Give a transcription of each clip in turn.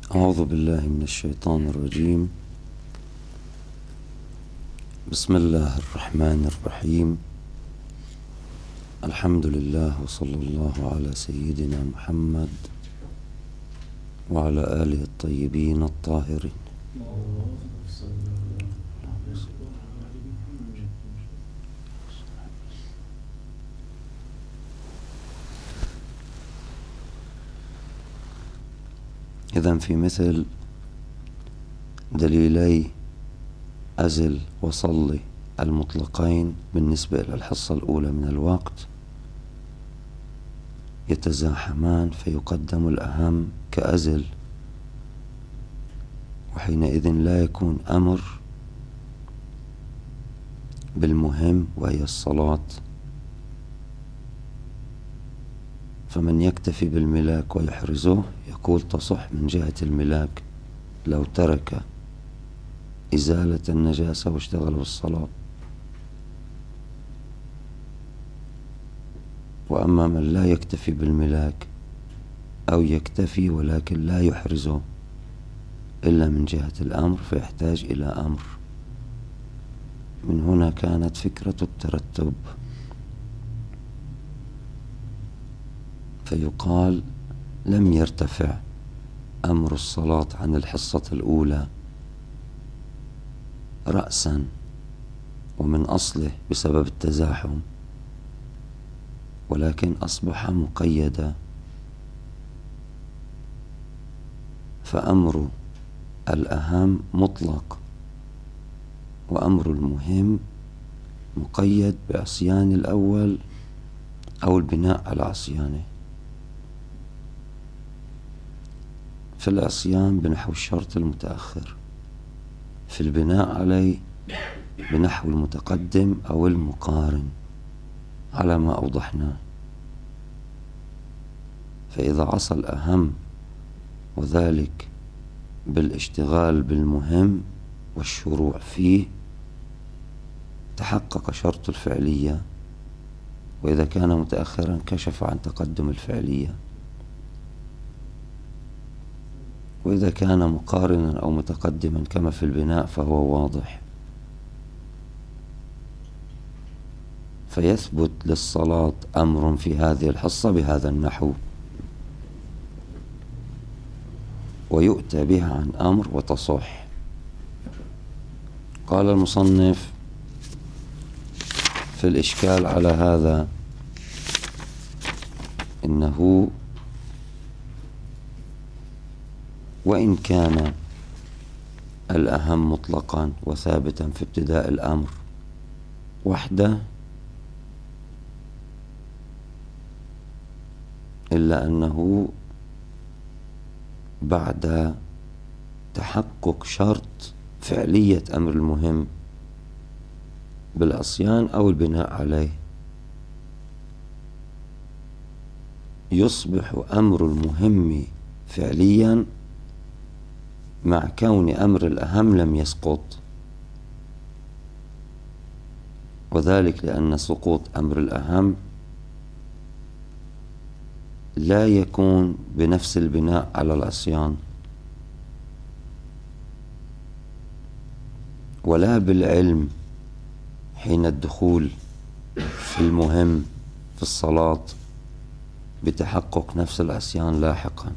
أعوذ بالله من الشيطان الرجيم. بسم الله الرحمن الرحيم. الحمد لله وصلى الله على سيدنا محمد وعلى آله الطيبين الطاهرين. إذن في مثل دليلي أزل وصلي المطلقين بالنسبة إلى الحصة الأولى من الوقت يتزاحمان فيقدم الأهم كأزل، وحينئذ لا يكون أمر بالمهم وهي الصلاة، فمن يكتفي بالملاك ويحرزه يقول تصح من جهة الملاك لو ترك إزالة النجاسة واشتغل بالصلاة. وأما من لا يكتفي بالملاك أو يكتفي ولكن لا يحرزه إلا من جهة الأمر فيحتاج إلى أمر. من هنا كانت فكرة الترتب، فيقال لم يرتفع أمر الصلاة عن الحصة الأولى رأسا ومن أصله بسبب التزاحم، ولكن أصبح مقيدا، فأمر الأهم مطلق وأمر المهم مقيد بعصيان الأول أو البناء على عصيانه. في العصيان بنحو الشرط المتأخر، في البناء عليه بنحو المتقدم أو المقارن على ما أوضحناه. فإذا عصى الأهم وذلك بالاشتغال بالمهم والشروع فيه تحقق شرط الفعلية، وإذا كان متأخرا كشف عن تقدم الفعلية، وإذا كان مقارنا أو متقدما كما في البناء فهو واضح. فيثبت للصلاة أمر في هذه الحصة بهذا النحو، ويؤتى بها عن أمر وتصح. قال المصنف في الإشكال على هذا إنه وإن كان الأهم مطلقا وثابتا في ابتداء الأمر وحده، إلا أنه بعد تحقق شرط فعلية أمر المهم بالعصيان أو البناء عليه يصبح أمر المهم فعليا مع كون أمر الأهم لم يسقط، وذلك لأن سقوط أمر الأهم لا يكون بنفس البناء على العصيان ولا بالعلم حين الدخول في المهم في الصلاة بتحقق نفس العصيان لاحقا،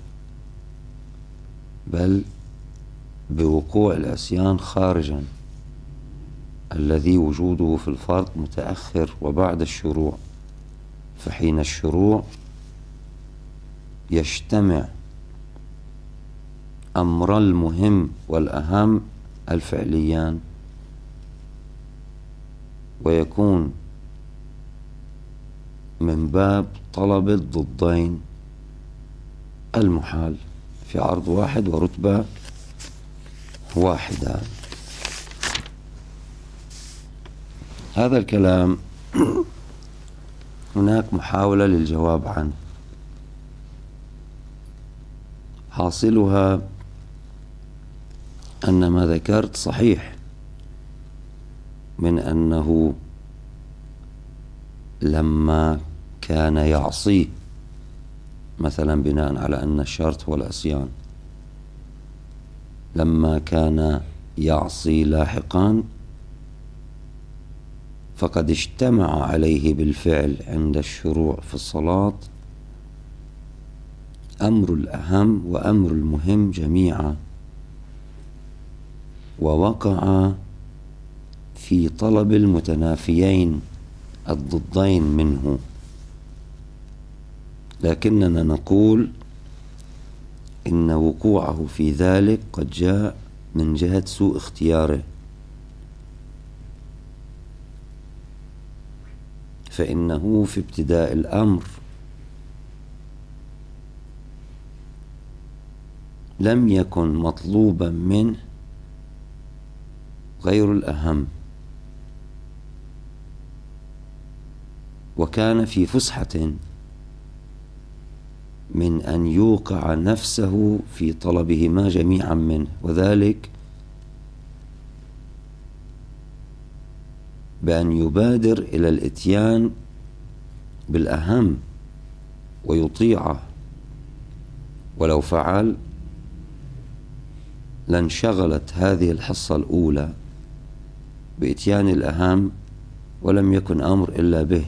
بل بوقوع العصيان خارجا الذي وجوده في الفرض متأخر وبعد الشروع. فحين الشروع يجتمع أمر المهم والأهم الفعليان، ويكون من باب طلب الضدين المحال في عرض واحد ورتبة واحدة. هذا الكلام هناك محاولة للجواب عنه، حاصلها أن ما ذكرت صحيح من أنه لما كان يعصي مثلا بناء على أن الشرط هو العصيان، لما كان يعصي لاحقا فقد اجتمع عليه بالفعل عند الشروع في الصلاة أمر الأهم وأمر المهم جميعا، ووقع في طلب المتنافيين الضدين منه. لكننا نقول إن وقوعه في ذلك قد جاء من جهة سوء اختياره، فإنه في ابتداء الأمر لم يكن مطلوبا منه غير الأهم، وكان في فسحة من أن يوقع نفسه في طلبهما جميعا منه، وذلك بأن يبادر إلى الإتيان بالأهم ويطيعه، ولو فعل لانشغلت هذه الحصة الأولى بإتيان الأهم ولم يكن أمر إلا به،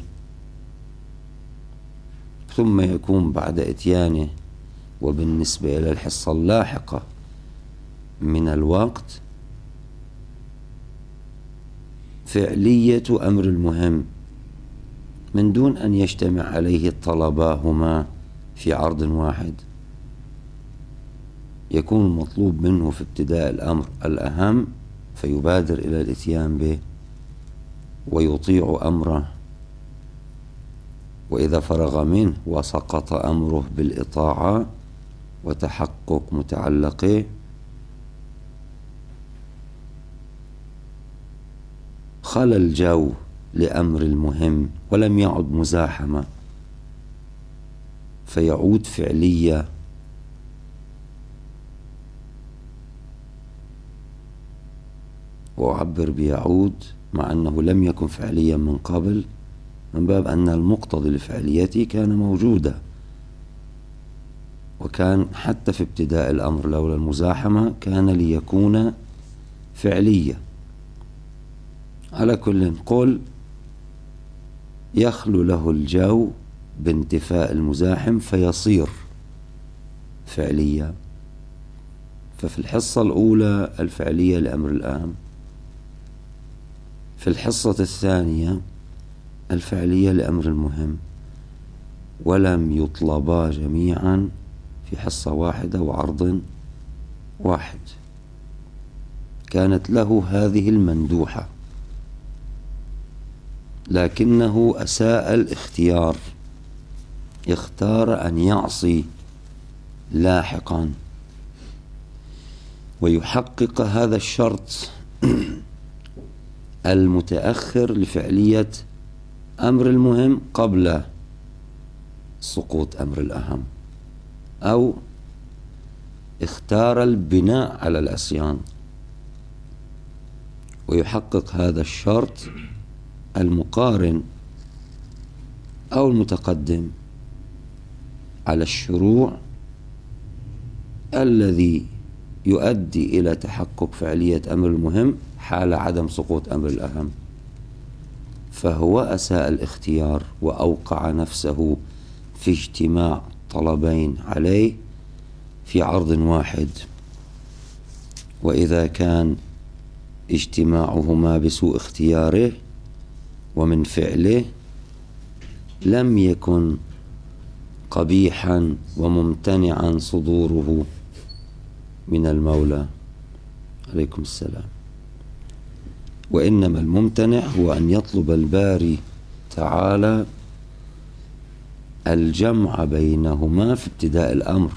ثم يكون بعد إتيانه وبالنسبة إلى الحصة اللاحقة من الوقت فعلية أمر المهم من دون أن يجتمع عليه طلباهما في عرض واحد. يكون المطلوب منه في ابتداء الأمر الأهم فيبادر إلى الإتيان به ويطيع أمره، وإذا فرغ منه وسقط أمره بالإطاعة وتحقق متعلقه خلى الجو لأمر المهم ولم يعد مزاحمة، فيعود فعلية. وأعبر بيعود مع أنه لم يكن فعليا من قبل، من باب أن المقتضي لفعليته كان موجودا، وكان حتى في ابتداء الأمر لولا المزاحمة كان ليكون فعليا. على كل قل يخلو له الجو بانتفاء المزاحم فيصير فعليا. ففي الحصة الأولى الفعلية لأمر الأهم، في الحصة الثانية الفعلية لأمر المهم، ولم يطلبا جميعا في حصة واحدة وعرض واحد. كانت له هذه المندوحة، لكنه أساء الاختيار، اختار أن يعصي لاحقا ويحقق هذا الشرط المتأخر لفعلية أمر المهم قبل سقوط أمر الأهم، أو اختار البناء على العصيان ويحقق هذا الشرط المقارن أو المتقدم على الشروع الذي يؤدي إلى تحقق فعلية أمر المهم حال عدم سقوط أمر الأهم. فهو أساء الاختيار وأوقع نفسه في اجتماع طلبين عليه في عرض واحد، وإذا كان اجتماعهما بسوء اختياره ومن فعله لم يكن قبيحا وممتنعا صدوره من المولى عليكم السلام، وإنما الممتنع هو أن يطلب الباري تعالى الجمع بينهما في ابتداء الأمر.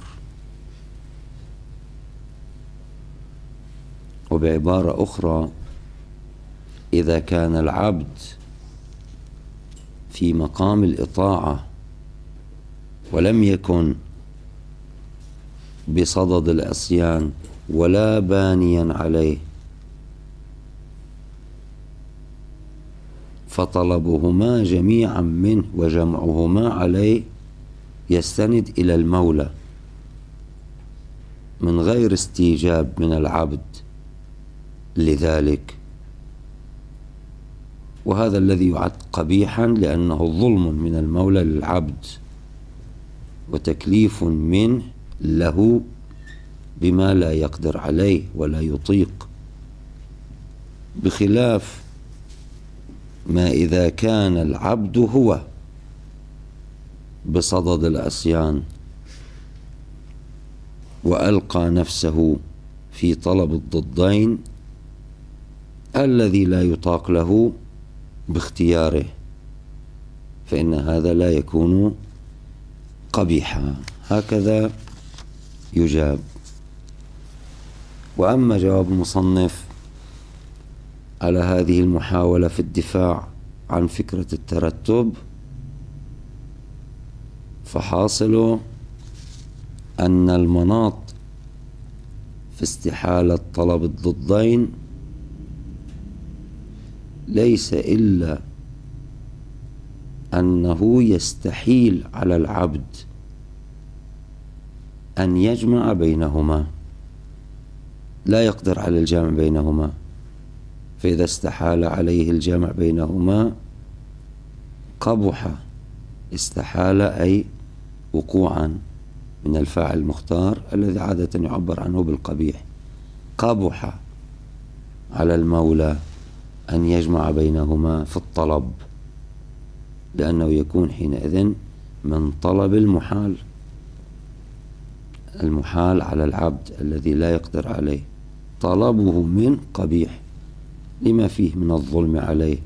وبعبارة أخرى، إذا كان العبد في مقام الإطاعة ولم يكن بصدد العصيان ولا بانيا عليه، فطلبهما جميعا منه وجمعهما عليه يستند إلى المولى، من غير استيجاب من العبد لذلك، وهذا الذي يعد قبيحا لأنه ظلم من المولى للعبد وتكليف منه له بما لا يقدر عليه ولا يطيق، بخلاف ما إذا كان العبد هو بصدد العصيان وألقى نفسه في طلب الضدين الذي لا يطاق له باختياره، فإن هذا لا يكون قبيحا. هكذا يجاب. وأما جواب المصنف على هذه المحاولة في الدفاع عن فكرة الترتب، فحاصل أن المناط في استحالة طلب الضدين ليس إلا أنه يستحيل على العبد أن يجمع بينهما، لا يقدر على الجمع بينهما، فإذا استحال عليه الجمع بينهما قبح. استحال أي وقوعا من الفاعل المختار الذي عادة يعبر عنه بالقبيح. قبح على المولى أن يجمع بينهما في الطلب، لأنه يكون حينئذ من طلب المحال على العبد الذي لا يقدر عليه، طلبه من قبيح لما فيه من الظلم عليه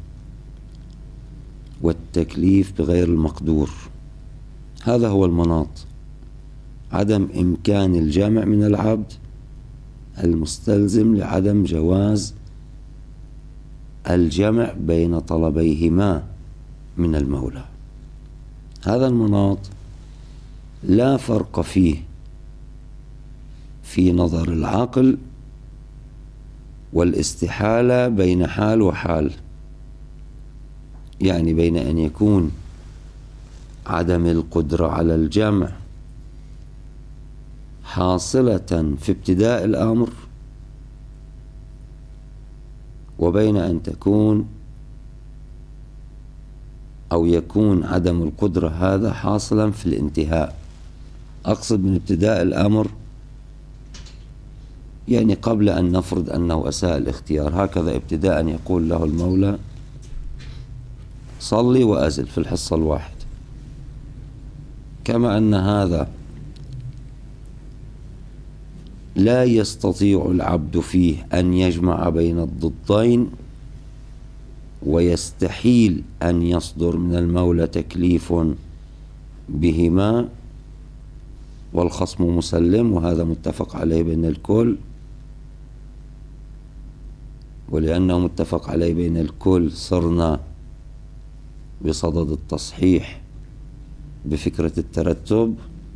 والتكليف بغير المقدور. هذا هو المناط، عدم إمكان الجمع من العبد المستلزم لعدم جواز الجمع بين طلبيهما من المولى. هذا المناط لا فرق فيه في نظر العقل والاستحالة بين حال وحال، يعني بين أن يكون عدم القدرة على الجمع حاصلة في ابتداء الأمر، وبين أن تكون أو يكون عدم القدرة هذا حاصلا في الانتهاء. أقصد من ابتداء الأمر يعني قبل أن نفرض أنه أساء الاختيار، هكذا ابتداء يقول له المولى صلي وأزل في الحصة الواحدة، كما أن هذا لا يستطيع العبد فيه أن يجمع بين الضدين، ويستحيل أن يصدر من المولى تكليف بهما، والخصم مسلم، وهذا متفق عليه بين الكل. ولأنه متفق عليه بين الكل صرنا بصدد التصحيح بفكرة الترتب.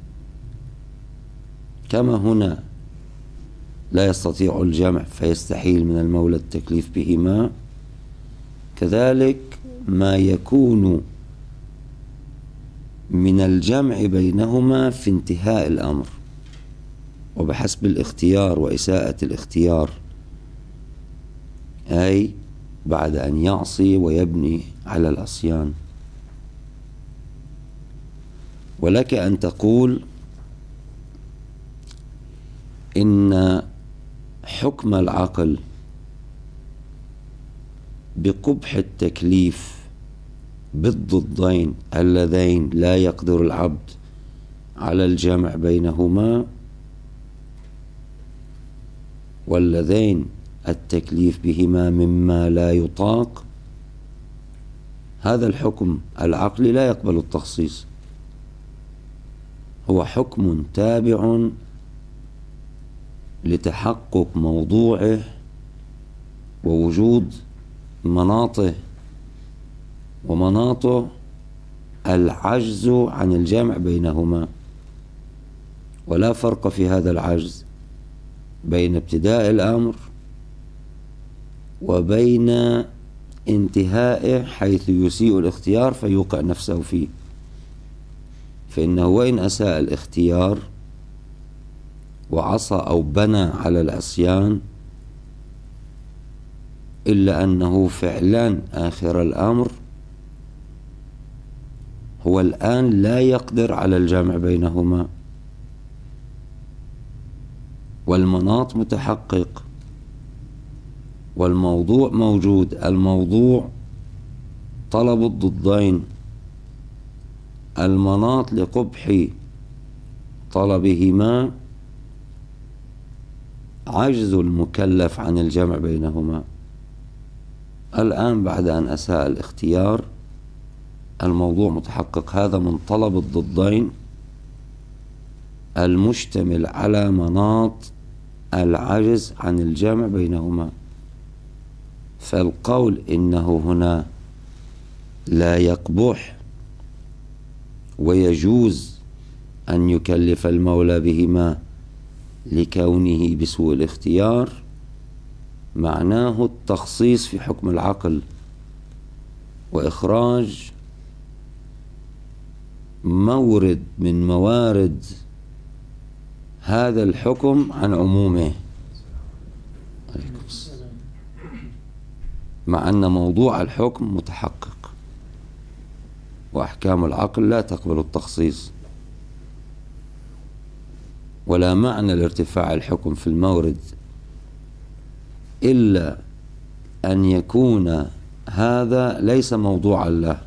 كما هنا لا يستطيع الجمع فيستحيل من المولى التكليف بهما، كذلك ما يكون من الجمع بينهما في انتهاء الأمر وبحسب الاختيار وإساءة الاختيار، أي بعد أن يعصي ويبني على العصيان. ولك أن تقول إن حكم العقل بقبح التكليف بالضدين اللذين لا يقدر العبد على الجمع بينهما، واللذين التكليف بهما مما لا يطاق، هذا الحكم العقلي لا يقبل التخصيص، هو حكم تابع لتحقق موضوعه ووجود مناطه، ومناطه العجز عن الجمع بينهما. ولا فرق في هذا العجز بين ابتداء الأمر وبين انتهائه حيث يسيء الاختيار فيوقع نفسه فيه، فإنه وإن أساء الاختيار وعصى أو بنى على العصيان، إلا أنه فعلا آخر الأمر هو الآن لا يقدر على الجمع بينهما، والمناط متحقق والموضوع موجود. الموضوع طلب الضدين، المناط لقبح طلبهما عجز المكلف عن الجمع بينهما. الآن بعد أن أساء الاختيار الموضوع متحقق، هذا من طلب الضدين المشتمل على مناط العجز عن الجمع بينهما. فالقول إنه هنا لا يقبح ويجوز أن يكلف المولى بهما لكونه بسوء الاختيار معناه التخصيص في حكم العقل وإخراج مورد من موارد هذا الحكم عن عمومه، مع أن موضوع الحكم متحقق وأحكام العقل لا تقبل التخصيص، ولا معنى لارتفاع الحكم في المورد إلا أن يكون هذا ليس موضوعا له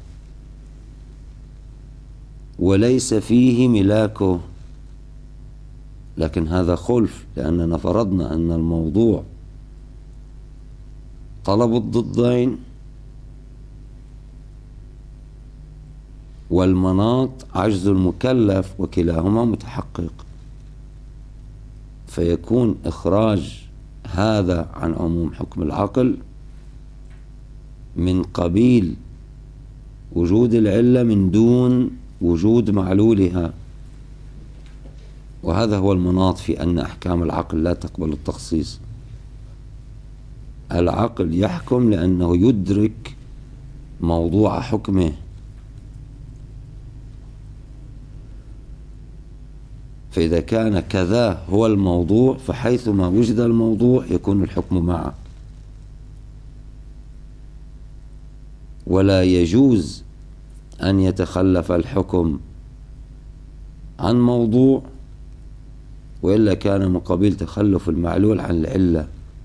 وليس فيه ملاكه. لكن هذا خلف، لأننا فرضنا أن الموضوع طلب الضدين والمناط عجز المكلف، وكلاهما متحقق، فيكون إخراج هذا عن عموم حكم العقل من قبيل وجود العلة من دون وجود معلولها. وهذا هو المناط في أن أحكام العقل لا تقبل التخصيص. العقل يحكم لأنه يدرك موضوع حكمه، فإذا كان كذا هو الموضوع فحيثما وجد الموضوع يكون الحكم معه، ولا يجوز أن يتخلف الحكم عن موضوع، وإلا كان من قبيل تخلف المعلول عن العلة.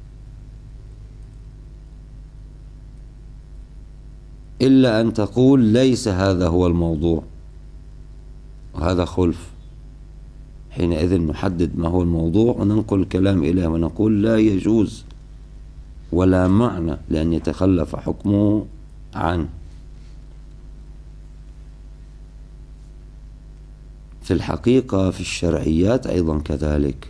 إلا أن تقول ليس هذا هو الموضوع، وهذا خلف، حينئذ نحدد ما هو الموضوع وننقل الكلام إليه ونقول لا يجوز ولا معنى لأن يتخلف حكمه عنه. في الحقيقة في الشرعيات أيضا كذلك،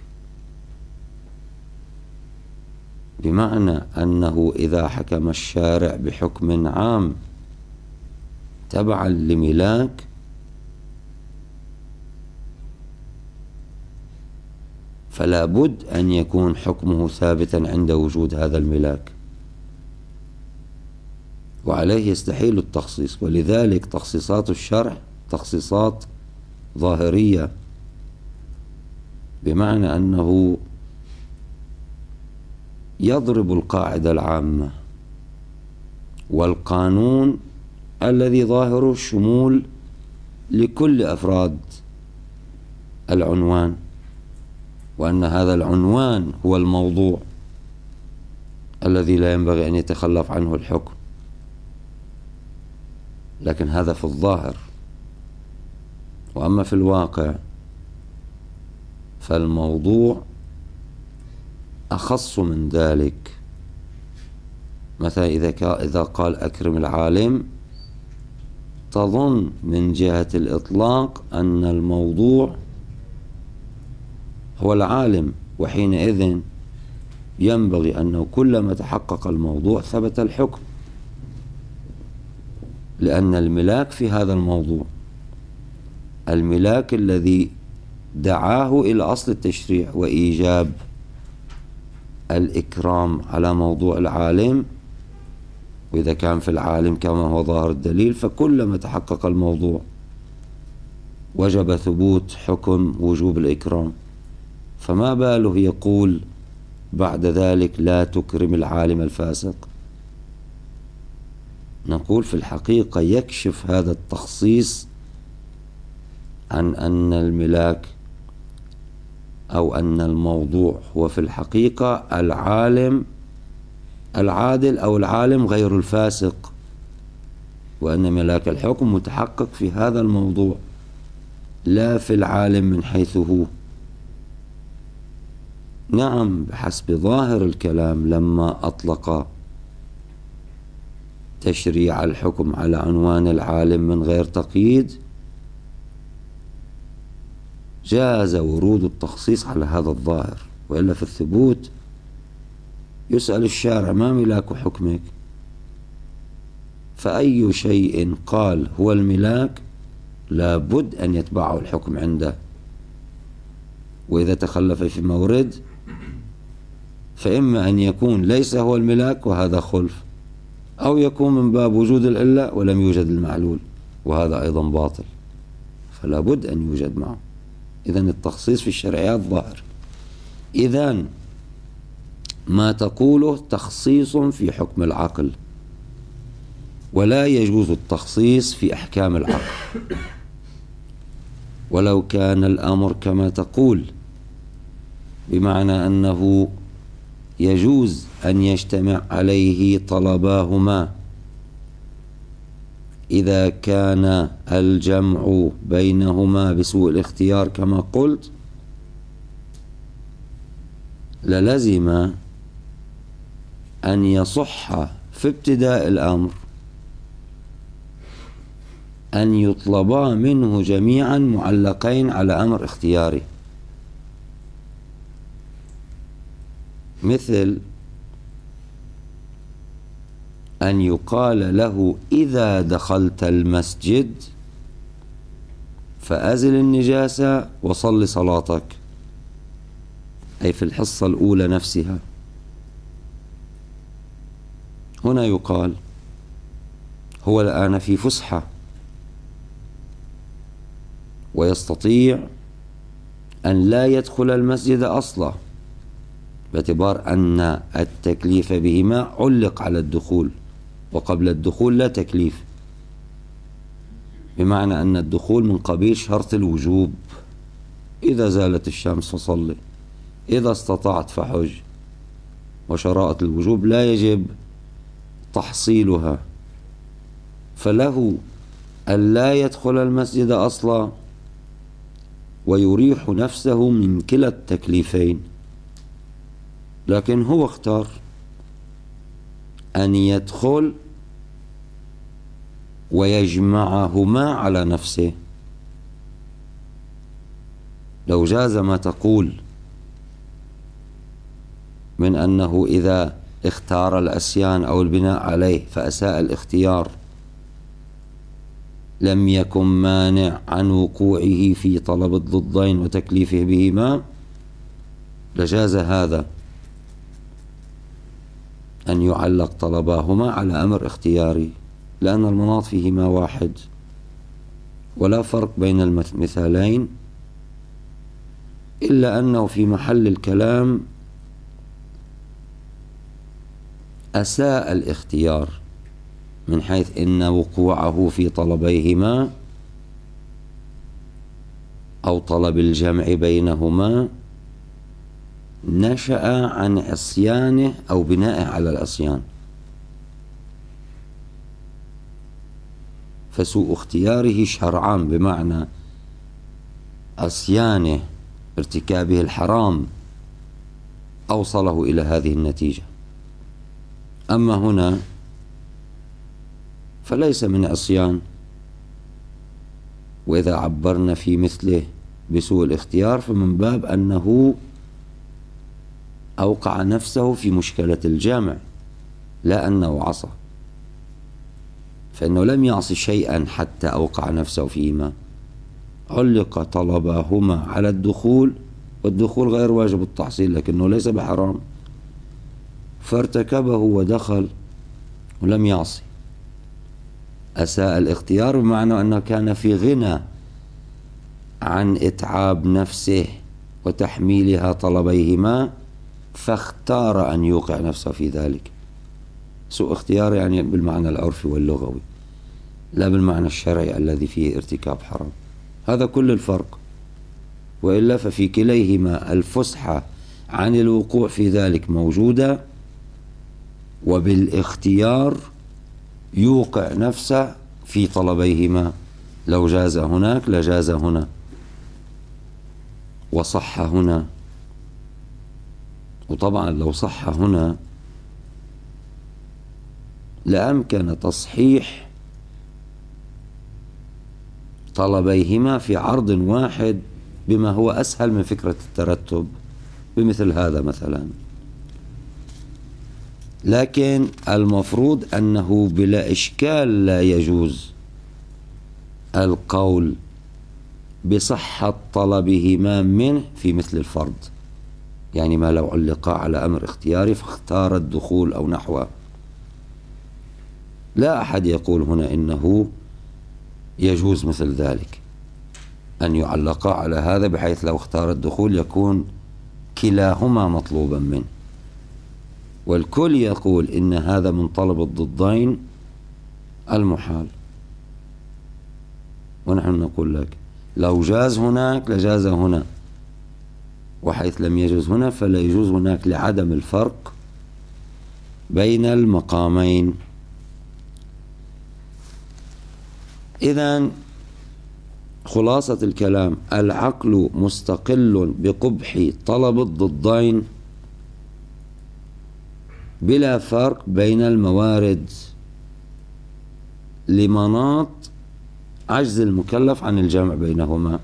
بمعنى أنه إذا حكم الشارع بحكم عام تبعا لملاك فلا بد أن يكون حكمه ثابتا عند وجود هذا الملاك، وعليه يستحيل التخصيص. ولذلك تخصيصات الشرع تخصيصات ظاهرية، بمعنى أنه يضرب القاعدة العامة والقانون الذي ظاهره الشمول لكل أفراد العنوان، وأن هذا العنوان هو الموضوع الذي لا ينبغي أن يتخلف عنه الحكم. لكن هذا في الظاهر، وأما في الواقع فالموضوع أخص من ذلك. مثلا إذا قال أكرم العالم تظن من جهة الإطلاق أن الموضوع هو العالم، وحينئذ ينبغي أنه كلما تحقق الموضوع ثبت الحكم، لأن الملاك في هذا الموضوع، الملاك الذي دعاه إلى أصل التشريع وإيجاب الإكرام على موضوع العالم. وإذا كان في العالم كما هو ظاهر الدليل فكلما تحقق الموضوع وجب ثبوت حكم وجوب الإكرام. فما باله يقول بعد ذلك لا تكرم العالم الفاسق؟ نقول في الحقيقة يكشف هذا التخصيص عن أن الملاك أو أن الموضوع هو في الحقيقة العالم العادل أو العالم غير الفاسق، وأن ملاك الحكم متحقق في هذا الموضوع لا في العالم من حيث هو. نعم، بحسب ظاهر الكلام لما أطلق تشريع الحكم على عنوان العالم من غير تقييد جاز ورود التخصيص على هذا الظاهر، وإلا في الثبوت يسأل الشارع ما ملاك حكمك؟ فأي شيء قال هو الملاك لابد أن يتبعه الحكم عنده، وإذا تخلف في مورد فإما أن يكون ليس هو الملاك وهذا خلف، أو يكون من باب وجود العلة ولم يوجد المعلول وهذا أيضا باطل، فلا بد أن يوجد معه. إذن التخصيص في الشرعيات ظاهر. إذن ما تقوله تخصيص في حكم العقل، ولا يجوز التخصيص في أحكام العقل. ولو كان الأمر كما تقول بمعنى أنه يجوز أن يجتمع عليه طلباهما إذا كان الجمع بينهما بسوء الاختيار كما قلت، للزم أن يصح في ابتداء الأمر أن يطلبا منه جميعا معلقين على أمر اختياري، مثل أن يقال له إذا دخلت المسجد فأزل النجاسة وصل صلاتك، أي في الحصة الأولى نفسها. هنا يقال هو الآن في فسحة ويستطيع أن لا يدخل المسجد أصلا، باعتبار أن التكليف بهما علق على الدخول، وقبل الدخول لا تكليف، بمعنى أن الدخول من قبيل شرط الوجوب، إذا زالت الشمس فصلي، إذا استطعت فحج، وشرائط الوجوب لا يجب تحصيلها، فله أن لا يدخل المسجد أصلا ويريح نفسه من كلا التكليفين، لكن هو اختار أن يدخل ويجمعهما على نفسه. لو جاز ما تقول من أنه إذا اختار الأسيان أو البناء عليه فأساء الاختيار لم يكن مانع عن وقوعه في طلب الضدين وتكليفه بهما، لجاز هذا أن يعلق طلباهما على أمر اختياري، لأن المناط فيهما واحد ولا فرق بين المثالين، إلا أنه في محل الكلام أساء الاختيار، من حيث إن وقوعه في طلبيهما أو طلب الجمع بينهما نشأ عن عصيانه أو بنائه على العصيان، فسوء اختياره شرعان، بمعنى عصيانه ارتكابه الحرام أوصله إلى هذه النتيجة. أما هنا فليس من عصيان، وإذا عبرنا في مثله بسوء الاختيار فمن باب أنه أوقع نفسه في مشكلة الجامع، لا أنه عصى، فإنه لم يعص شيئا حتى أوقع نفسه فيهما، علق طلباهما على الدخول، والدخول غير واجب التحصيل لكنه ليس بحرام، فارتكبه ودخل ولم يعصي. أساء الاختيار بمعنى أنه كان في غنى عن إتعاب نفسه وتحميلها طلبيهما، فاختار أن يوقع نفسه في ذلك. سوء اختيار يعني بالمعنى العرفي واللغوي، لا بالمعنى الشرعي الذي فيه ارتكاب حرام. هذا كل الفرق. وإلا ففي كليهما الفسحة عن الوقوع في ذلك موجودة، وبالاختيار يوقع نفسه في طلبيهما. لو جاز هناك لجاز هنا، وصح هنا. وطبعا لو صح هنا لأمكن تصحيح طلبيهما في عرض واحد بما هو أسهل من فكرة الترتب، بمثل هذا مثلا. لكن المفروض أنه بلا إشكال لا يجوز القول بصحة طلبهما منه في مثل الفرض، يعني ما لو علق على أمر اختياري فاختار الدخول أو نحوه. لا أحد يقول هنا إنه يجوز مثل ذلك، أن يعلق على هذا بحيث لو اختار الدخول يكون كلاهما مطلوبا منه. والكل يقول إن هذا من طلب الضدين المحال. ونحن نقول لك لو جاز هناك لجاز هنا، وحيث لم يجوز هنا فلا يجوز هناك لعدم الفرق بين المقامين. إذن خلاصة الكلام: العقل مستقل بقبح طلب الضدين بلا فرق بين الموارد لمناط عجز المكلف عن الجمع بينهما.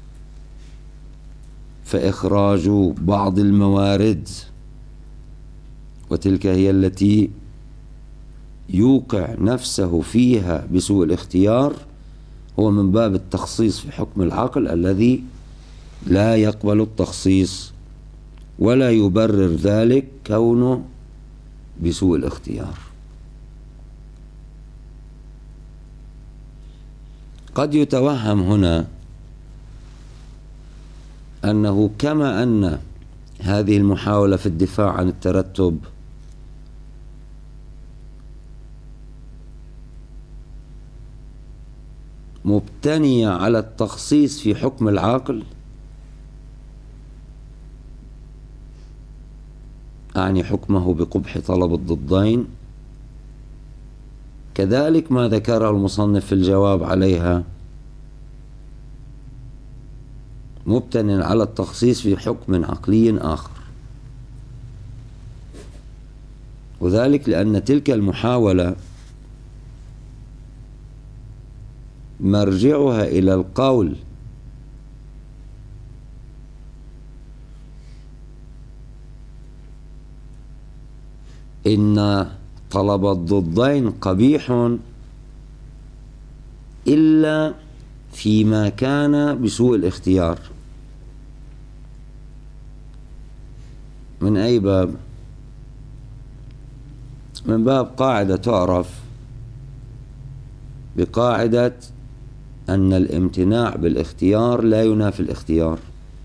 فإخراج بعض الموارد، وتلك هي التي يوقع نفسه فيها بسوء الاختيار، هو من باب التخصيص في حكم العقل الذي لا يقبل التخصيص، ولا يبرر ذلك كونه بسوء الاختيار. قد يتوهم هنا أنه كما أن هذه المحاولة في الدفاع عن الترتب مبتنية على التخصيص في حكم العقل، أعني حكمه بقبح طلب الضدين، كذلك ما ذكره المصنف في الجواب عليها مبتنٍ على التخصيص في حكم عقلي آخر. وذلك لأن تلك المحاولة مرجعها إلى القول إن طلب الضدين قبيح إلا فيما كان بسوء الاختيار. من أي باب؟ من باب قاعدة تعرف بقاعدة أن الامتناع بالاختيار لا ينافي الاختيار.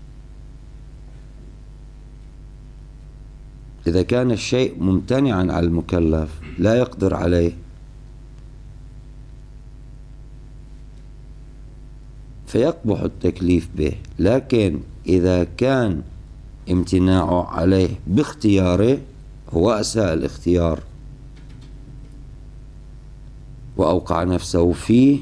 إذا كان الشيء ممتنعا على المكلف لا يقدر عليه فيقبح التكليف به، لكن إذا كان امتناعه عليه باختياره هو أساء الاختيار وأوقع نفسه فيه،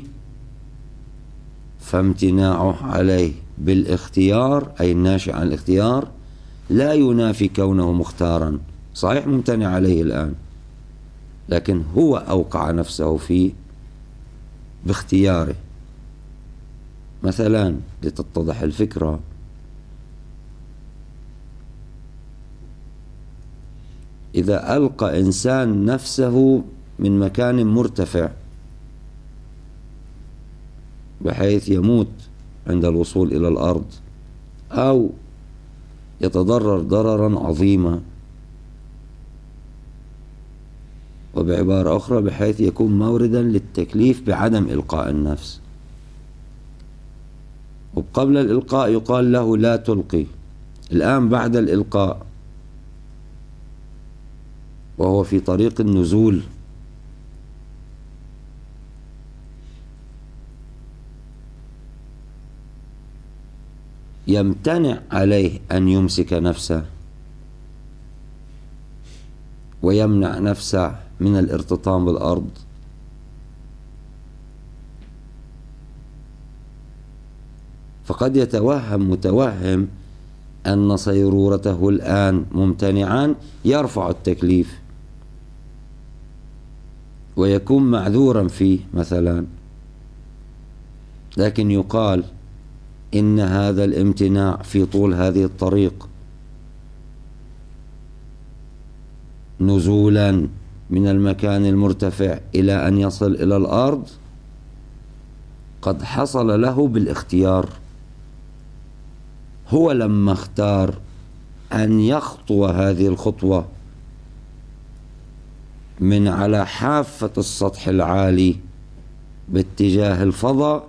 فامتناعه عليه بالاختيار أي الناشئ عن الاختيار لا ينافي كونه مختارا. صحيح ممتنع عليه الآن، لكن هو أوقع نفسه فيه باختياره. مثلا لتتضح الفكرة، إذا ألقى إنسان نفسه من مكان مرتفع بحيث يموت عند الوصول إلى الأرض أو يتضرر ضررا عظيما، وبعبارة أخرى بحيث يكون موردا للتكليف بعدم إلقاء النفس، وقبل الإلقاء يقال له لا تلقي الآن بعد الإلقاء وهو في طريق النزول، يمتنع عليه أن يمسك نفسه ويمنع نفسه من الارتطام بالأرض، فقد يتوهم متوهم أن صيرورته الآن ممتنعا يرفع التكليف ويكون معذورا فيه مثلا، لكن يقال إن هذا الامتناع في طول هذه الطريق نزولا من المكان المرتفع إلى أن يصل إلى الأرض قد حصل له بالاختيار. هو لما اختار أن يخطو هذه الخطوة من على حافة السطح العالي باتجاه الفضاء،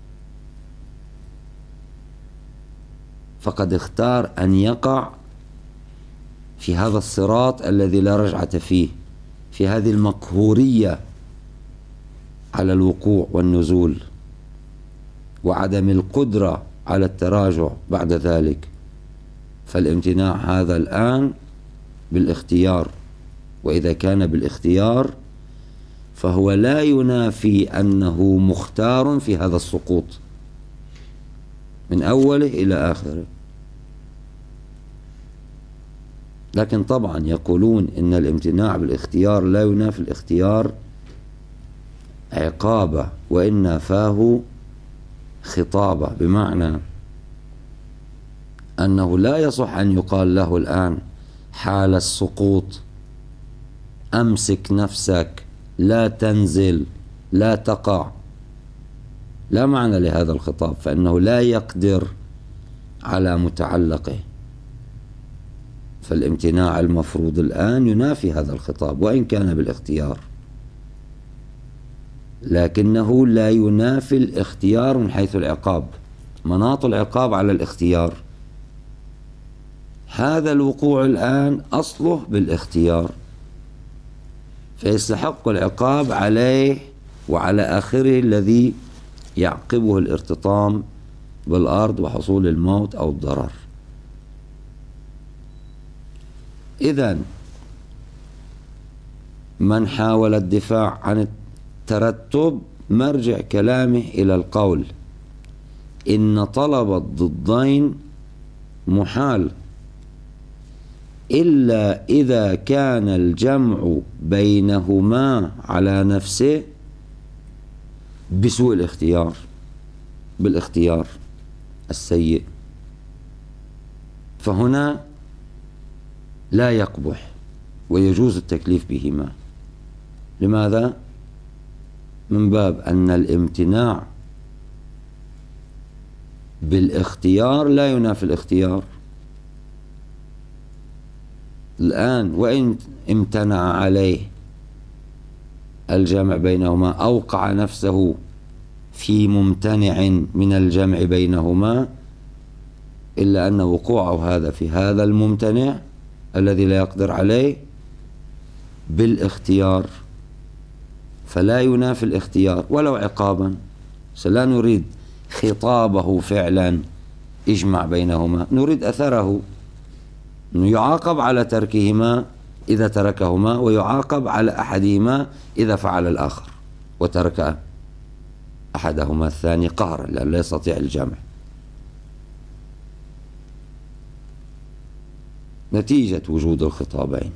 فقد اختار أن يقع في هذا الصراط الذي لا رجعة فيه، في هذه المقهورية على الوقوع والنزول وعدم القدرة على التراجع بعد ذلك. فالامتناع هذا الآن بالاختيار، وإذا كان بالاختيار فهو لا ينافي أنه مختار في هذا السقوط من أوله إلى آخره. لكن طبعا يقولون إن الامتناع بالاختيار لا ينافي الاختيار عقابة، وإن نافاه خطابة، بمعنى أنه لا يصح أن يقال له الآن حال السقوط أمسك نفسك، لا تنزل، لا تقع. لا معنى لهذا الخطاب، فإنه لا يقدر على متعلقه. فالامتناع المفروض الآن ينافي هذا الخطاب وإن كان بالاختيار، لكنه لا ينافي الاختيار من حيث العقاب. مناط العقاب على الاختيار. هذا الوقوع الآن أصله بالاختيار، فيستحق العقاب عليه وعلى آخره الذي يعقبه الارتطام بالأرض وحصول الموت أو الضرر. إذن من حاول الدفاع عن الترتب مرجع كلامه إلى القول إن طلب الضدين محال إلا إذا كان الجمع بينهما على نفسه بسوء الاختيار، بالاختيار السيء، فهنا لا يقبح ويجوز التكليف بهما. لماذا؟ من باب أن الامتناع بالاختيار لا ينافي الاختيار. الآن وإن امتنع عليه الجمع بينهما، أوقع نفسه في ممتنع من الجمع بينهما، إلا أن وقوعه هذا في هذا الممتنع الذي لا يقدر عليه بالاختيار، فلا ينافي الاختيار ولو عقابا. لا نريد خطابه فعلا اجمع بينهما، نريد أثره، أنه يعاقب على تركهما إذا تركهما، ويعاقب على أحدهما إذا فعل الآخر وترك أحدهما الثاني قهرا لأن لا يستطيع الجمع. نتيجة وجود الخطابين.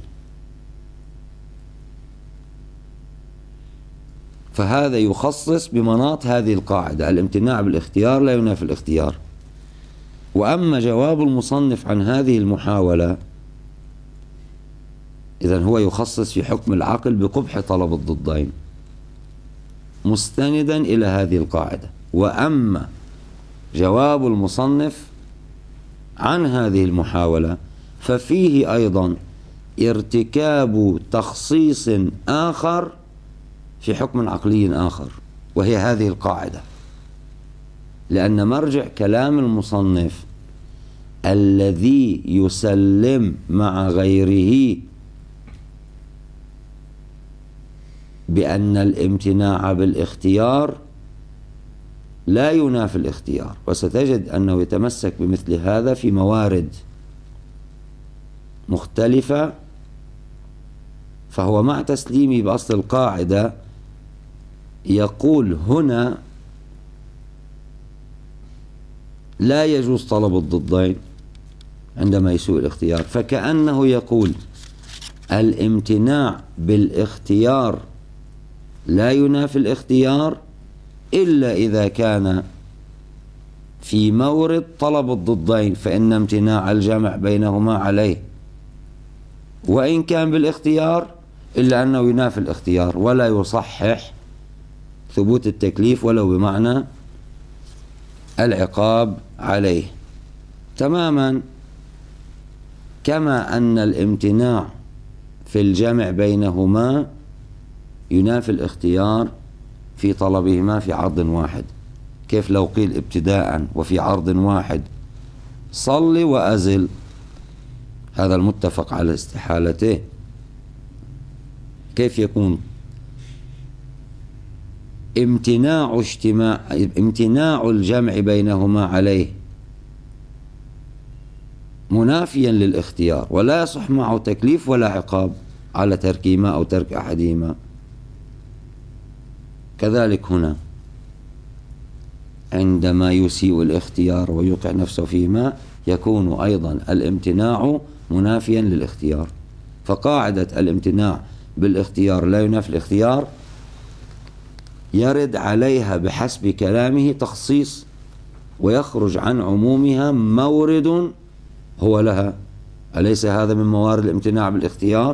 فهذا يخصص بمناط هذه القاعدة: الامتناع بالاختيار لا ينافي الاختيار. وأما جواب المصنف عن هذه المحاولة، إذن هو يخصص في حكم العقل بقبح طلب الضدين مستندا إلى هذه القاعدة. وأما جواب المصنف عن هذه المحاولة ففيه أيضا ارتكاب تخصيص آخر في حكم عقلي آخر، وهي هذه القاعدة. لأن مرجع كلام المصنف الذي يسلم مع غيره بأن الامتناع بالاختيار لا ينافي الاختيار، وستجد أنه يتمسك بمثل هذا في موارد مختلفة، فهو مع تسليمي بأصل القاعدة يقول هنا لا يجوز طلب الضدين عندما يسوء الاختيار، فكأنه يقول الامتناع بالاختيار لا ينافي الاختيار إلا إذا كان في مورد طلب الضدين، فإن امتناع الجمع بينهما عليه، وإن كان بالاختيار إلا أنه ينافي الاختيار ولا يصحح ثبوت التكليف ولو بمعنى العقاب عليه، تماما كما أن الامتناع في الجمع بينهما ينافي الاختيار في طلبهما في عرض واحد. كيف لو قيل ابتداء وفي عرض واحد صل وأزل، هذا المتفق على استحالته، كيف يكون امتناع الجمع بينهما عليه منافيا للاختيار، ولا يصح معه تكليف ولا عقاب على تركهما أو ترك أحدهما. كذلك هنا عندما يسيء الاختيار ويوقع نفسه فيما يكون أيضا الامتناع منافيا للاختيار، فقاعدة الامتناع بالاختيار لا ينافي الاختيار يرد عليها بحسب كلامه تخصيص، ويخرج عن عمومها مورد هو لها. أليس هذا من موارد الامتناع بالاختيار؟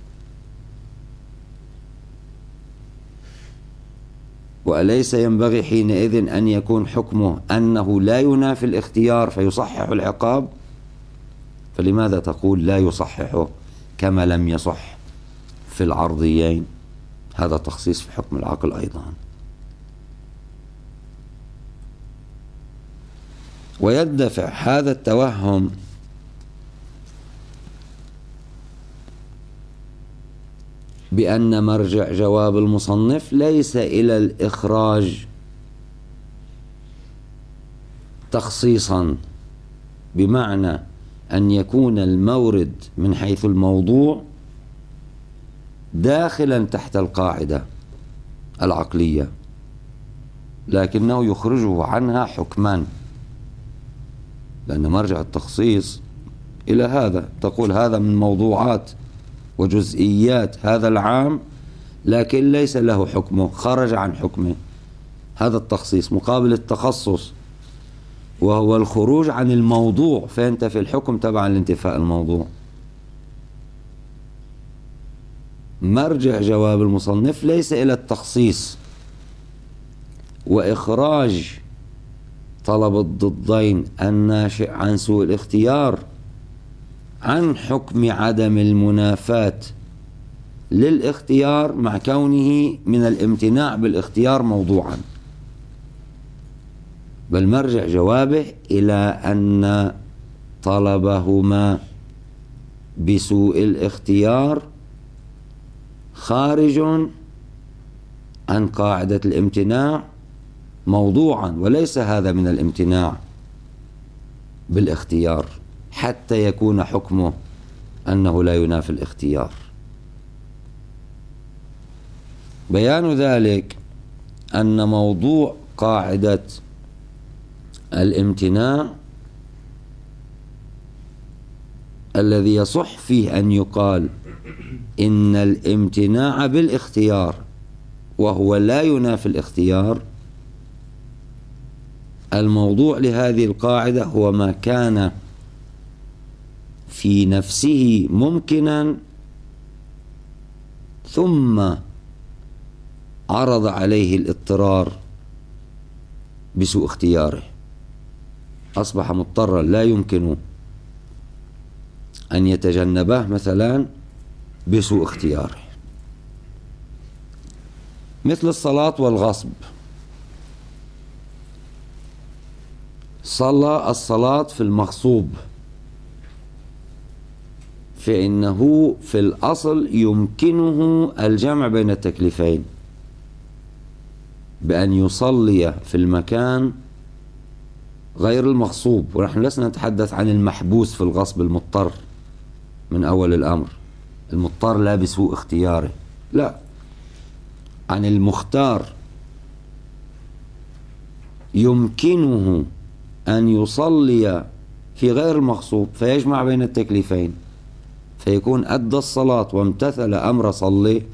وأليس ينبغي حينئذ أن يكون حكمه أنه لا ينافي الاختيار فيصحح العقاب؟ فلماذا تقول لا يصححه كما لم يصح في العرضيين؟ هذا تخصيص في حكم العقل أيضا. ويدفع هذا التوهم بأن مرجع جواب المصنف ليس إلى الإخراج تخصيصا، بمعنى أن يكون المورد من حيث الموضوع داخلا تحت القاعدة العقلية، لكنه يخرجه عنها حكما، لأن مرجع التخصيص إلى هذا، تقول هذا من موضوعات وجزئيات هذا العام لكن ليس له حكمه، خرج عن حكمه. هذا التخصيص مقابل التخصص وهو الخروج عن الموضوع، فينتفي الحكم تبعا لانتفاء الموضوع. مرجع جواب المصنف ليس إلى التخصيص وإخراج طلب الضدين الناشئ عن سوء الاختيار عن حكم عدم المنافاة للاختيار مع كونه من الامتناع بالاختيار موضوعا، بل مرجع جوابه إلى أن طلبهما بسوء الاختيار خارج عن قاعدة الامتناع موضوعا، وليس هذا من الامتناع بالاختيار حتى يكون حكمه أنه لا ينافي الاختيار. بيان ذلك أن موضوع قاعدة الامتناع الذي يصح فيه أن يقال إن الامتناع بالاختيار وهو لا ينافي الاختيار، الموضوع لهذه القاعدة هو ما كان في نفسه ممكنا ثم عرض عليه الاضطرار بسوء اختياره، أصبح مضطرا لا يمكن أن يتجنبه مثلا بسوء اختياره، مثل الصلاة والغصب. صلى الصلاة في المغصوب فإنه في الأصل يمكنه الجمع بين التكليفين بأن يصلي في المكان غير المغصوب. ونحن لسنا نتحدث عن المحبوس في الغصب المضطر من أول الأمر، المضطر لا بسوء اختياره، لا، عن المختار يمكنه أن يصلي في غير المغصوب فيجمع بين التكليفين، فيكون أدى الصلاة وامتثل أمر صلي،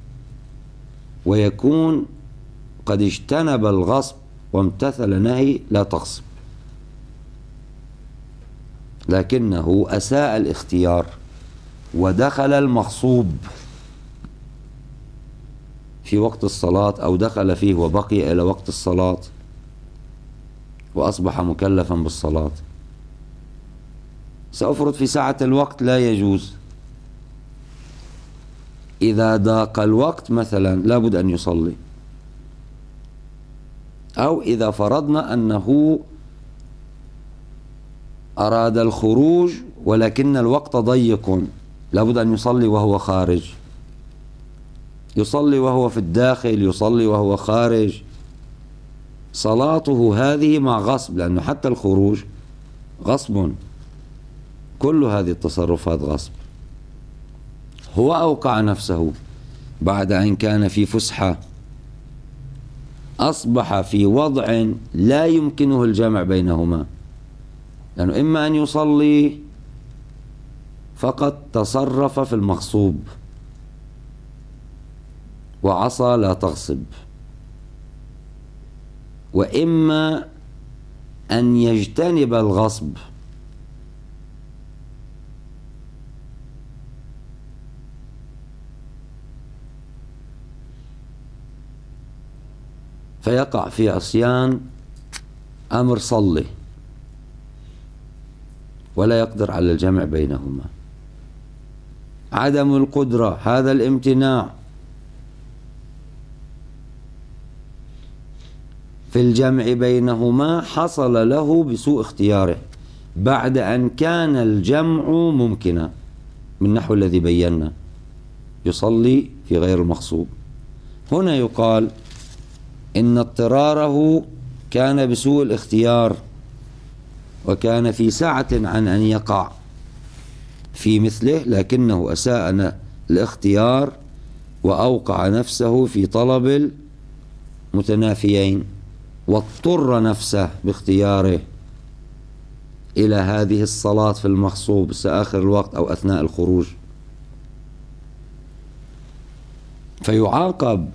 ويكون قد اجتنب الغصب وامتثل نهي لا تغصب، لكنه أساء الاختيار ودخل المغصوب في وقت الصلاة أو دخل فيه وبقي إلى وقت الصلاة وأصبح مكلفا بالصلاة. سأفرض في ساعة الوقت لا يجوز، إذا ضاق الوقت مثلا لابد أن يصلي، أو إذا فرضنا أنه أراد الخروج ولكن الوقت ضيق لابد أن يصلي وهو خارج، يصلي وهو في الداخل، يصلي وهو خارج، صلاته هذه مع غصب، لأنه حتى الخروج غصب، كل هذه التصرفات غصب. هو أوقع نفسه بعد أن كان في فسحة، أصبح في وضع لا يمكنه الجمع بينهما، لأنه إما أن يصلي فقد تصرف في المغصوب وعصى لا تغصب، وإما أن يجتنب الغصب فيقع في عصيان أمر صلي ولا يقدر على الجمع بينهما. عدم القدرة، هذا الامتناع في الجمع بينهما حصل له بسوء اختياره بعد أن كان الجمع ممكنا، من نحو الذي بينا، يصلي في غير المغصوب. هنا يقال إن اضطراره كان بسوء الاختيار، وكان في سعة عن أن يقع في مثله، لكنه أساء الاختيار وأوقع نفسه في طلب المتنافيين، واضطر نفسه باختياره إلى هذه الصلاة في المغصوب آخر الوقت أو أثناء الخروج، فيعاقب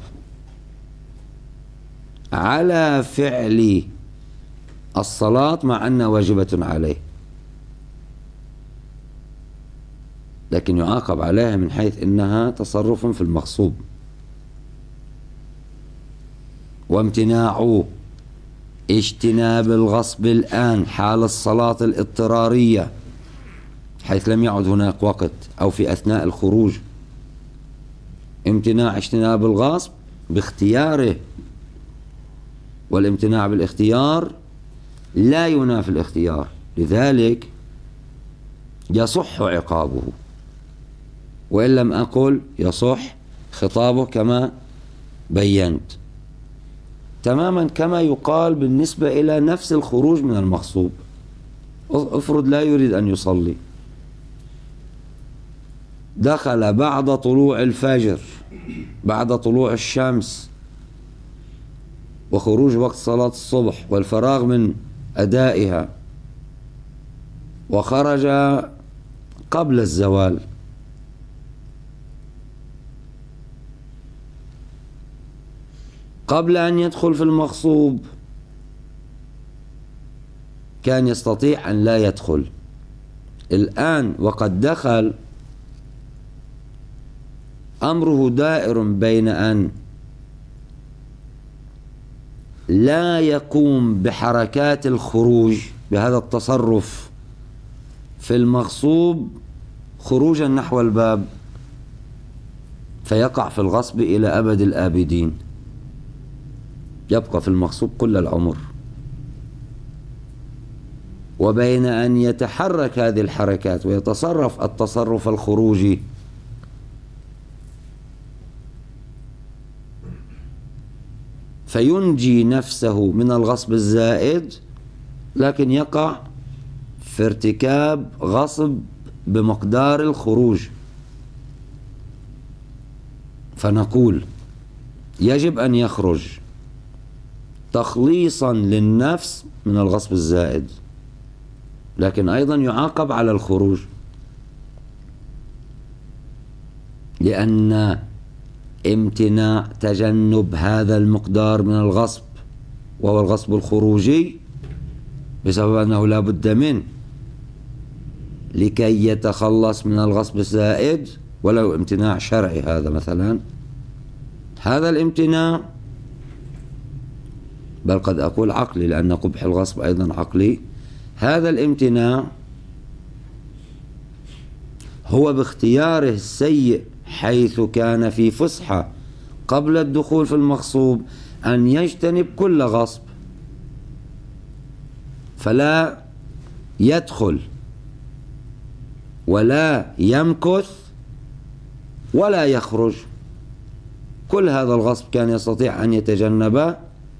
على فعل الصلاة مع أنها واجبة عليه، لكن يعاقب عليها من حيث أنها تصرف في المغصوب. وامتناع اجتناب الغصب الآن حال الصلاة الاضطرارية حيث لم يعد هناك وقت، أو في أثناء الخروج، امتناع اجتناب الغصب باختياره، والامتناع بالاختيار لا ينافي الاختيار، لذلك يصح عقابه، وإن لم أقل يصح خطابه كما بينت، تماما كما يقال بالنسبة إلى نفس الخروج من المغصوب. افرض لا يريد أن يصلي، دخل بعد طلوع الفجر، بعد طلوع الشمس وخروج وقت صلاة الصبح والفراغ من أدائها، وخرج قبل الزوال، قبل أن يدخل في المغصوب كان يستطيع أن لا يدخل، الآن وقد دخل أمره دائر بين أن لا يقوم بحركات الخروج بهذا التصرف في المغصوب خروجا نحو الباب فيقع في الغصب إلى أبد الآبدين، يبقى في المغصوب كل العمر، وبين أن يتحرك هذه الحركات ويتصرف التصرف الخروجي فينجي نفسه من الغصب الزائد، لكن يقع في ارتكاب غصب بمقدار الخروج، فنقول يجب أن يخرج تخليصا للنفس من الغصب الزائد، لكن أيضا يعاقب على الخروج، لأن امتناع تجنب هذا المقدار من الغصب وهو الغصب الخروجي بسبب أنه لا بد منه لكي يتخلص من الغصب الزائد، ولو امتناع شرعي هذا مثلا، هذا الامتناع، بل قد أقول عقلي لأن قبح الغصب أيضا عقلي، هذا الامتناع هو باختياره السيء، حيث كان في فسحة قبل الدخول في المغصوب أن يجتنب كل غصب، فلا يدخل ولا يمكث ولا يخرج، كل هذا الغصب كان يستطيع أن يتجنبه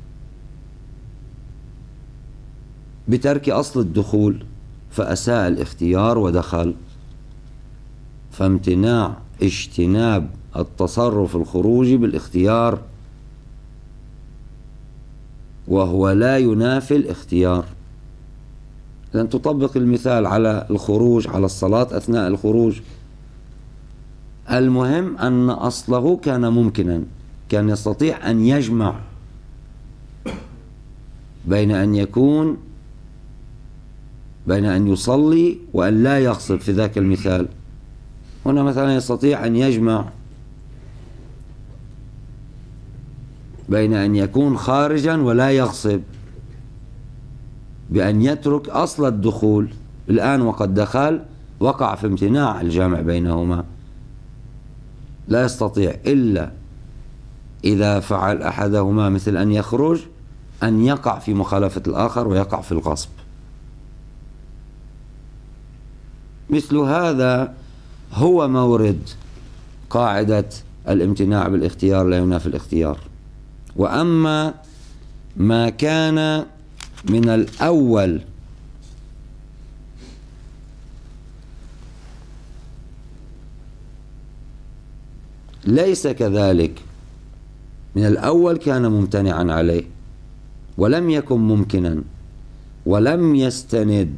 بترك أصل الدخول، فأساء الاختيار ودخل. فامتناع اجتناب التصرف الخروجي بالاختيار، وهو لا ينافي الاختيار. لأن تطبق المثال على الخروج، على الصلاة أثناء الخروج، المهم أن أصله كان ممكنا، كان يستطيع أن يجمع بين أن يصلي وأن لا يغصب في ذاك المثال. هنا مثلا يستطيع أن يجمع بين أن يكون خارجا ولا يغصب بأن يترك أصل الدخول، الآن وقد دخل وقع في امتناع الجامع بينهما، لا يستطيع إلا إذا فعل أحدهما مثل أن يخرج أن يقع في مخالفة الآخر ويقع في الغصب. مثل هذا هو مورد قاعدة الامتناع بالاختيار لا ينافي الاختيار. وأما ما كان من الأول ليس كذلك، من الأول كان ممتنعا عليه ولم يكن ممكنا ولم يستند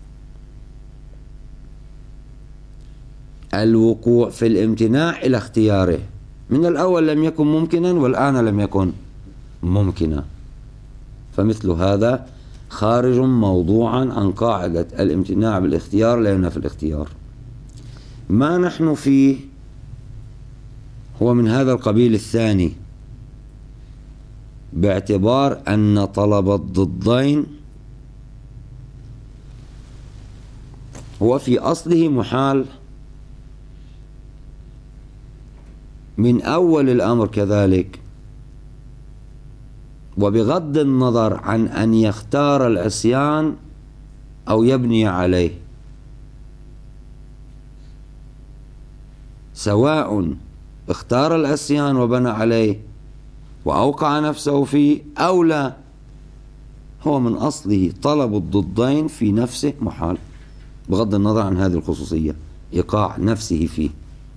الوقوع في الامتناع إلى اختياره، من الأول لم يكن ممكنا والآن لم يكن ممكنا، فمثل هذا خارج موضوعا عن قاعدة الامتناع بالاختيار لا ينافي الاختيار. ما نحن فيه هو من هذا القبيل الثاني، باعتبار أن طلب الضدين هو في أصله محال من أول الأمر كذلك، وبغض النظر عن أن يختار العصيان أو يبني عليه، سواء اختار العصيان وبنى عليه وأوقع نفسه فيه أو لا، هو من أصله طلب الضدين في نفسه محال، بغض النظر عن هذه الخصوصية، إيقاع نفسه فيه،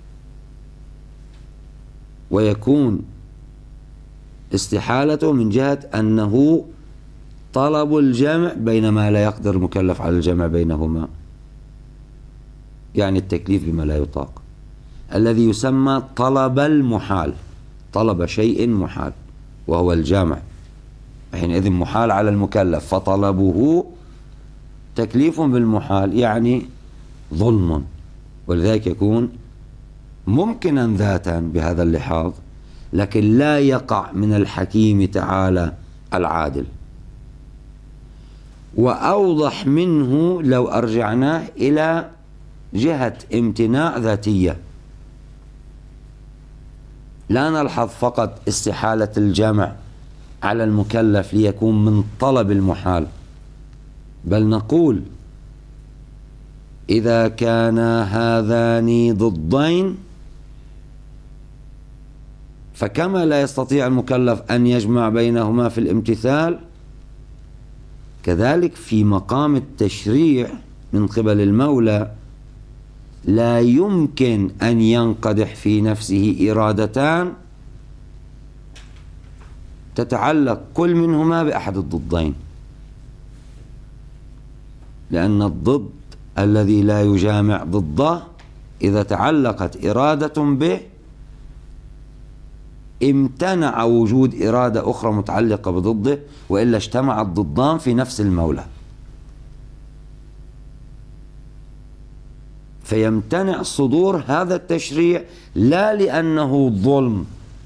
ويكون استحالته من جهة أنه طلب الجمع بينما لا يقدر المكلف على الجمع بينهما، يعني التكليف بما لا يطاق، الذي يسمى طلب المحال، طلب شيء محال وهو الجمع، حينئذ محال على المكلف، فطلبه تكليف بالمحال يعني ظلم، ولذلك يكون ممكنا ذاتا بهذا اللحاظ، لكن لا يقع من الحكيم تعالى العادل. وأوضح منه لو أرجعناه إلى جهة امتناع ذاتية، لا نلحظ فقط استحالة الجمع على المكلف ليكون من طلب المحال، بل نقول إذا كان هذان ضدين فكما لا يستطيع المكلف أن يجمع بينهما في الامتثال، كذلك في مقام التشريع من قبل المولى لا يمكن أن ينقدح في نفسه إرادتان تتعلق كل منهما بأحد الضدين، لأن الضد الذي لا يجامع ضده إذا تعلقت إرادة به امتنع وجود إرادة أخرى متعلقة بضده، وإلا اجتمع الضدان في نفس المولى، فيمتنع صدور هذا التشريع لا لأنه ظلم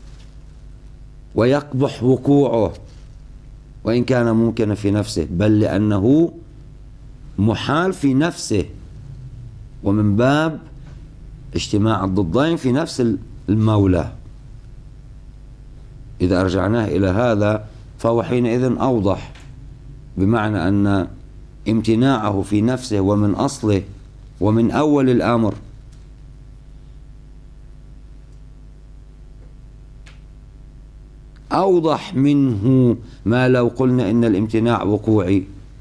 ويقبح وقوعه وإن كان ممكن في نفسه، بل لأنه محال في نفسه، ومن باب اجتماع الضدين في نفس المولى. إذا رجعناه إلى هذا فهو حينئذ أوضح، بمعنى أن امتناعه في نفسه ومن أصله ومن أول الأمر أوضح منه ما لو قلنا إن الامتناع وقوعي،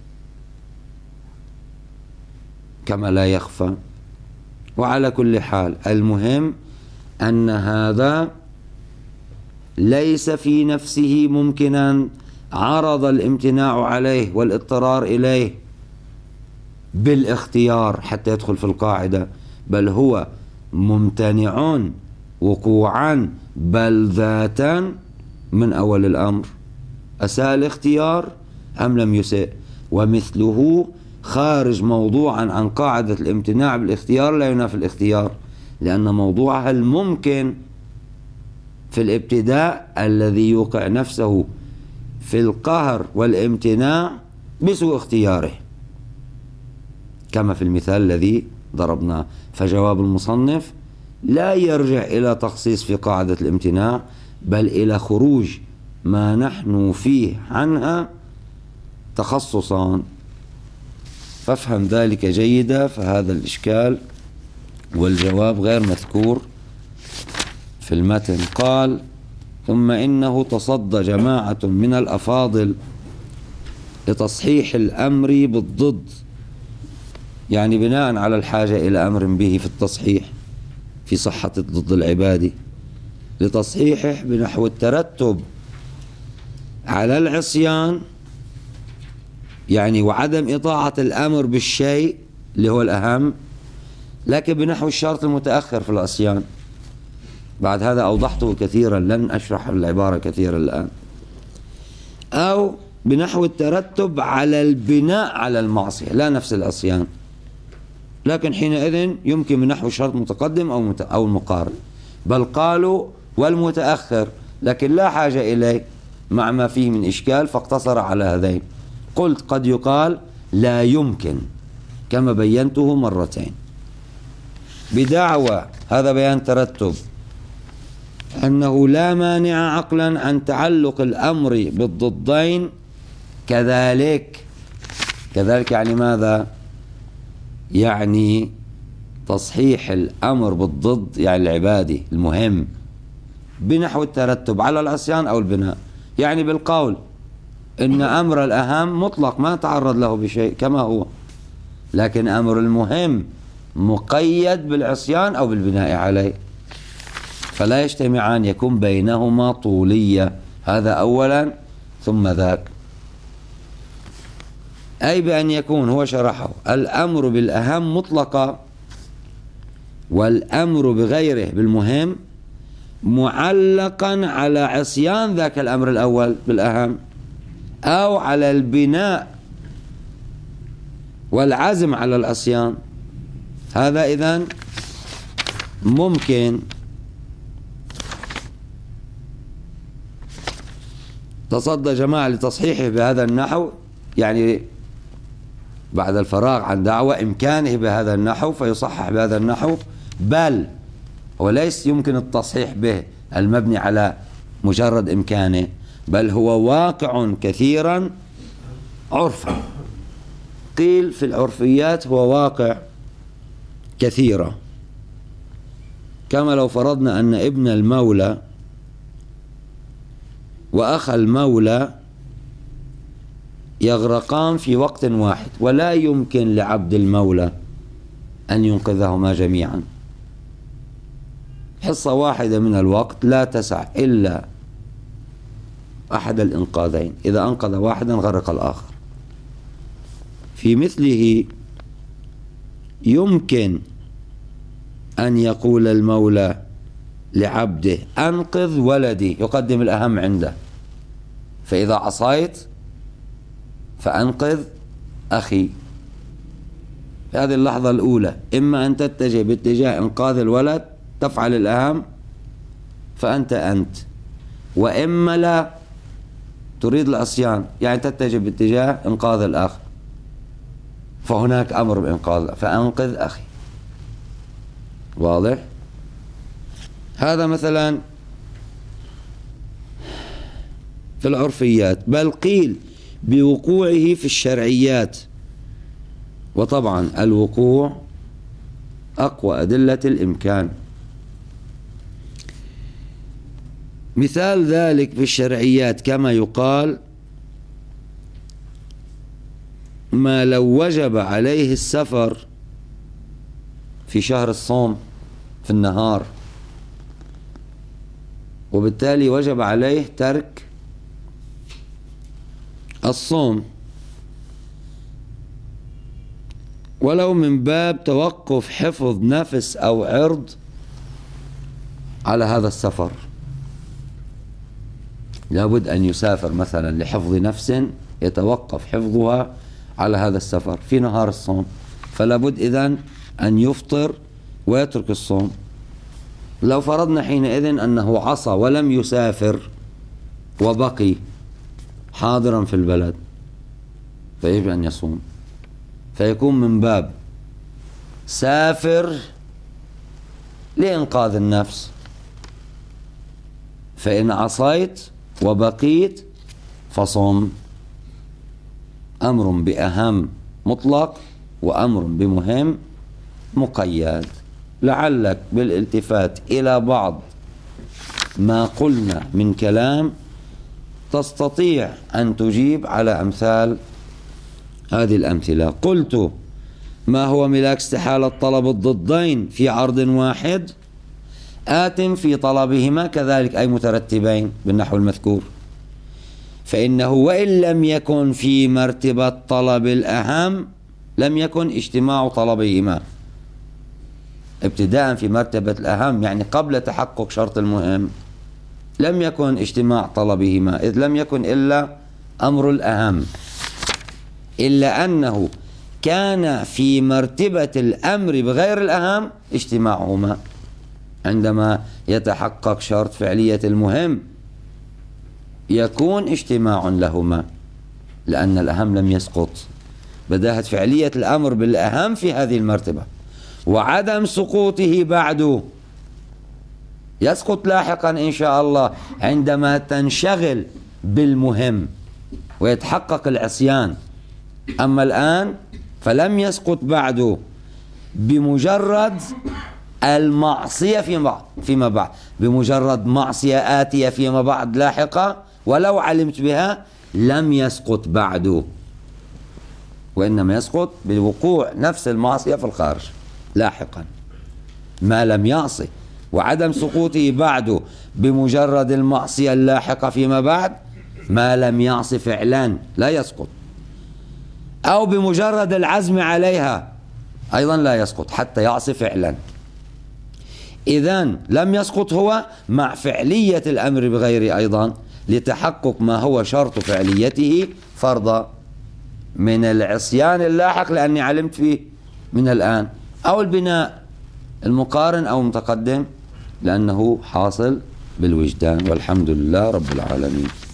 كما لا يخفى. وعلى كل حال المهم أن هذا ليس في نفسه ممكنا عرض الامتناع عليه والاضطرار إليه بالاختيار حتى يدخل في القاعدة، بل هو ممتنع وقوعا بل ذاتا من أول الأمر. أساء الاختيار أم لم يساء؟ ومثله خارج موضوعا عن قاعدة الامتناع بالاختيار لا ينافي الاختيار، لأن موضوعها الممكن في الابتداء الذي يوقع نفسه في القهر والامتناع بسوء اختياره، كما في المثال الذي ضربناه. فجواب المصنف لا يرجع إلى تخصيص في قاعدة الامتناع، بل إلى خروج ما نحن فيه عنها تخصصا، فافهم ذلك جيدا. فهذا الإشكال والجواب غير مذكور في المتن. قال: ثم إنه تصدى جماعة من الأفاضل لتصحيح الأمر بالضد، يعني بناء على الحاجة إلى أمر به في التصحيح في صحة الضد العبادي، لتصحيحه بنحو الترتب على العصيان، يعني وعدم إطاعة الأمر بالشيء اللي هو الأهم، لكن بنحو الشرط المتأخر في العصيان. بعد هذا أوضحته كثيرا، لن أشرح العبارة كثيرا الآن. أو بنحو الترتب على البناء على المعصية، لا نفس العصيان، لكن حينئذ يمكن من نحو الشرط متقدم أو المقارن. بل قالوا والمتأخر، لكن لا حاجة إليه مع ما فيه من إشكال، فاقتصر على هذين. قلت قد يقال لا يمكن، كما بينته مرتين، بدعوى هذا بيان ترتب أنه لا مانع عقلا عن تعلق الأمر بالضدين كذلك يعني ماذا؟ يعني تصحيح الأمر بالضد، يعني العبادي المهم، بنحو الترتب على العصيان أو البناء، يعني بالقول إن أمر الأهم مطلق ما تعرض له بشيء كما هو، لكن أمر المهم مقيد بالعصيان أو بالبناء عليه، فلا يجتمعان، يكون بينهما طولية. هذا أولا ثم ذاك، أي بأن يكون هو شرحه الأمر بالأهم مطلقا والأمر بغيره بالمهم معلقا على عصيان ذاك الأمر الأول بالأهم، أو على البناء والعزم على العصيان. هذا إذن ممكن. تصدى جماعة لتصحيحه بهذا النحو، يعني بعد الفراغ عن دعوة إمكانه بهذا النحو فيصحح بهذا النحو، بل هو ليس يمكن التصحيح به المبني على مجرد إمكانه، بل هو واقع كثيرا عرفا، قيل في العرفيات هو واقع كثيرة، كما لو فرضنا أن ابن المولى وأخ المولى يغرقان في وقت واحد، ولا يمكن لعبد المولى أن ينقذهما جميعا. حصة واحدة من الوقت لا تسع إلا أحد الإنقاذين، إذا أنقذ واحدا غرق الآخر. في مثله يمكن أن يقول المولى لعبده أنقذ ولدي، يقدم الأهم عنده، فإذا عصيت فأنقذ أخي. في هذه اللحظة الأولى إما أن تتجه باتجاه إنقاذ الولد تفعل الأهم فأنت، وإما لا تريد العصيان يعني تتجه باتجاه إنقاذ الأخ، فهناك أمر بإنقاذ فأنقذ أخي. واضح؟ هذا مثلا في العرفيات، بل قيل بوقوعه في الشرعيات، وطبعا الوقوع أقوى أدلة الإمكان. مثال ذلك في الشرعيات كما يقال ما لو وجب عليه السفر في شهر الصوم في النهار، وبالتالي وجب عليه ترك الصوم، ولو من باب توقف حفظ نفس أو عرض على هذا السفر، لابد أن يسافر مثلا لحفظ نفس يتوقف حفظها على هذا السفر في نهار الصوم، فلابد إذن أن يفطر ويترك الصوم. لو فرضنا حينئذ أنه عصى ولم يسافر وبقي حاضرا في البلد فيجب أن يصوم، فيكون من باب سافر لإنقاذ النفس، فإن عصيت وبقيت فصم. أمر بأهم مطلق وأمر بمهم مقيد. لعلك بالالتفات إلى بعض ما قلنا من كلام تستطيع أن تجيب على أمثال هذه الأمثلة. قلت ما هو ملاك استحالة طلب الضدين في عرض واحد آت في طلبهما كذلك أي مترتبين بالنحو المذكور، فإنه وإن لم يكن في مرتبة طلب الأهم لم يكن اجتماع طلبهما. ابتداء في مرتبة الأهم يعني قبل تحقق شرط المهم لم يكن اجتماع طلبهما، إذ لم يكن إلا أمر الأهم، إلا أنه كان في مرتبة الأمر بغير الأهم اجتماعهما. عندما يتحقق شرط فعلية المهم يكون اجتماع لهما لأن الأهم لم يسقط، بداهة فعلية الأمر بالأهم في هذه المرتبة، وعدم سقوطه بعد يسقط لاحقا إن شاء الله عندما تنشغل بالمهم ويتحقق العصيان. أما الآن فلم يسقط بعد بمجرد المعصية فيما بعد، بمجرد معصية آتية فيما بعد لاحقة ولو علمت بها لم يسقط بعد، وإنما يسقط بوقوع نفس المعصية في الخارج لاحقا ما لم يعصي، وعدم سقوطه بعد بمجرد المعصية اللاحقة فيما بعد ما لم يعص فعلا لا يسقط، أو بمجرد العزم عليها أيضا لا يسقط حتى يعصي فعلا. إذن لم يسقط هو مع فعلية الأمر بغير أيضا لتحقق ما هو شرط فعليته فرضا من العصيان اللاحق لأني علمت فيه من الآن، أو البناء المقارن أو المتقدم لأنه حاصل بالوجدان. والحمد لله رب العالمين.